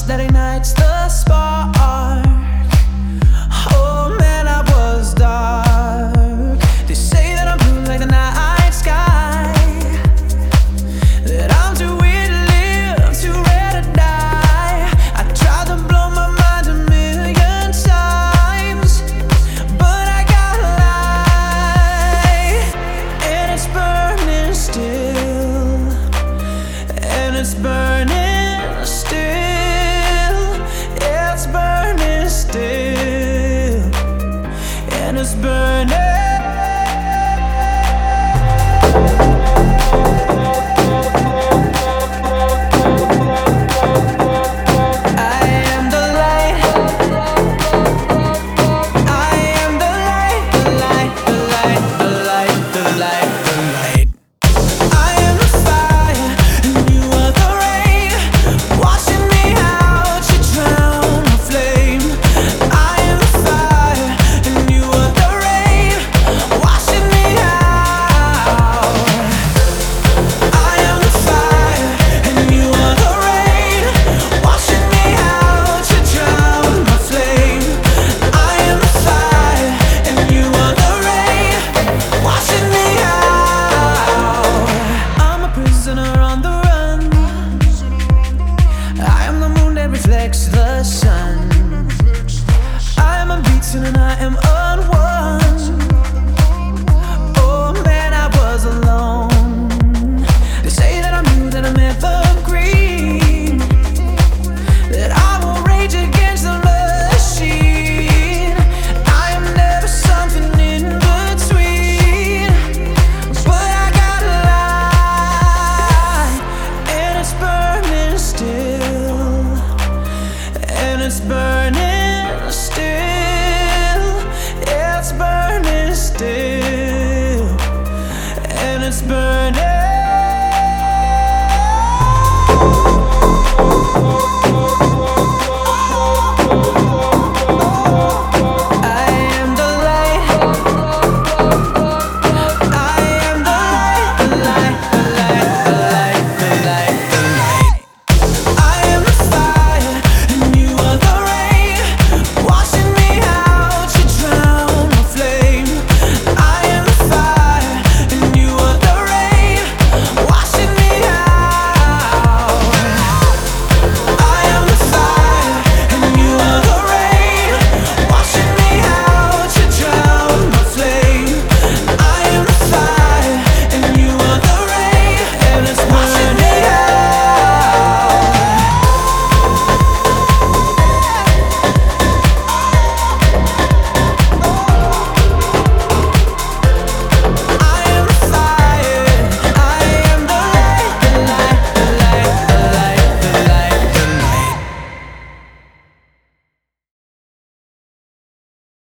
that ignites the spark. Oh man, I was dark. They say that I'm blue like the night sky, that I'm too weird to live, too rare to die. I tried to blow my mind a million times, but I got a light, and it's burning still, and it's burning still, it's burning still, and it's burning. The sun. I am unbeaten and I am unwon. Oh man, I was alone. They say that I'm new, that I'm evergreen, that I will rage against the machine. I am never something in between, but I got a light, and it's burning still, and it's burning.